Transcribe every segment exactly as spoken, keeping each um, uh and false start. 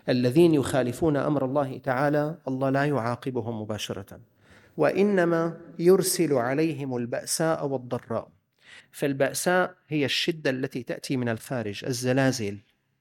الذين يخالفون أمر الله تعالى الله لا يعاقبهم مباشرة، وإنما يرسل عليهم البأساء والضراء. فالبأساء هي الشدة التي تأتي من الخارج، الزلازل،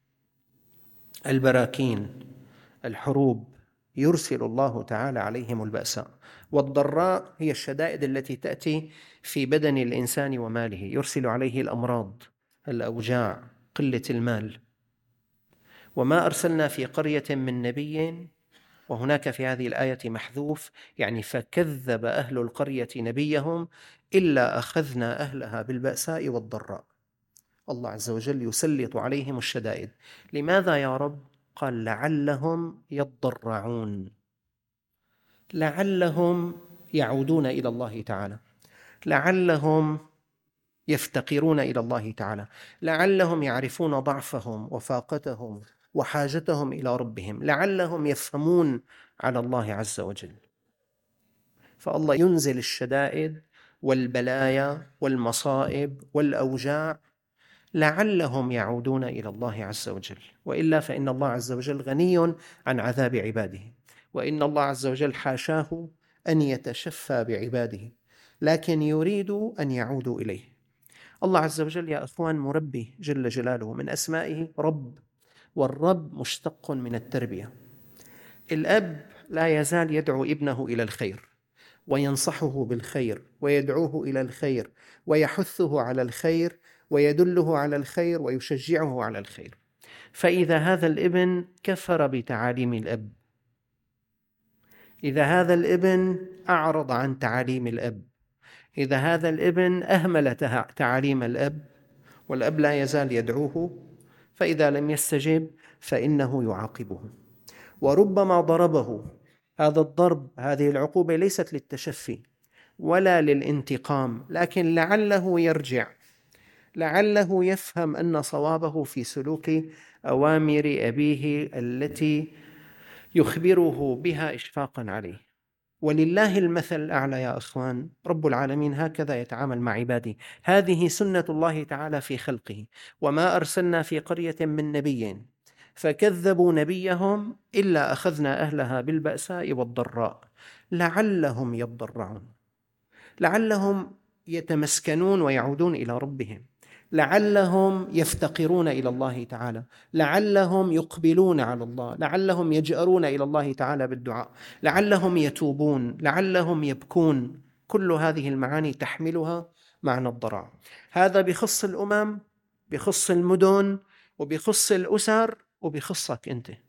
البراكين، الحروب، يرسل الله تعالى عليهم البأساء. والضراء هي الشدائد التي تأتي في بدن الإنسان وماله، يرسل عليه الأمراض، الأوجاع، قلة المال. وما أرسلنا في قرية من نبي، وهناك في هذه الآية محذوف، يعني فكذب أهل القرية نبيهم إلا أخذنا أهلها بالبأساء والضراء. الله عز وجل يسلط عليهم الشدائد. لماذا يا رب؟ قال لعلهم يضرعون، لعلهم يعودون إلى الله تعالى، لعلهم يفتقرون إلى الله تعالى، لعلهم يعرفون ضعفهم وفاقتهم وحاجتهم إلى ربهم، لعلهم يفهمون على الله عز وجل. فالله ينزل الشدائد والبلايا والمصائب والأوجاع لعلهم يعودون إلى الله عز وجل، وإلا فإن الله عز وجل غني عن عذاب عباده، وإن الله عز وجل حاشاه أن يتشفى بعباده، لكن يريد أن يعودوا إليه. الله عز وجل يا أخوان مربي جل جلاله، من أسمائه رب، والرب مشتق من التربية. الأب لا يزال يدعو ابنه إلى الخير وينصحه بالخير ويدعوه إلى الخير ويحثه على الخير ويدله على الخير ويشجعه على الخير. فإذا هذا الابن كفر بتعاليم الأب، إذا هذا الابن أعرض عن تعاليم الأب، إذا هذا الابن أهمل تعاليم الأب، والأب لا يزال يدعوه، فإذا لم يستجب فإنه يعاقبه. وربما ضربه. هذا الضرب، هذه العقوبة ليست للتشفي ولا للانتقام، لكن لعله يرجع، لعله يفهم أن صوابه في سلوك أوامر أبيه التي يخبره بها إشفاقا عليه. ولله المثل الأعلى يا أخوان، رب العالمين هكذا يتعامل مع عباده، هذه سنة الله تعالى في خلقه. وما أرسلنا في قرية من نبي فكذبوا نبيهم إلا أخذنا أهلها بالبأساء والضراء لعلهم يضرعون، لعلهم يتمسكنون ويعودون إلى ربهم، لعلهم يفتقرون إلى الله تعالى، لعلهم يقبلون على الله، لعلهم يجأرون إلى الله تعالى بالدعاء، لعلهم يتوبون، لعلهم يبكون. كل هذه المعاني تحملها معنى الضراع. هذا بخص الأمم، بخص المدن، وبخص الأسر، وبخصك أنت.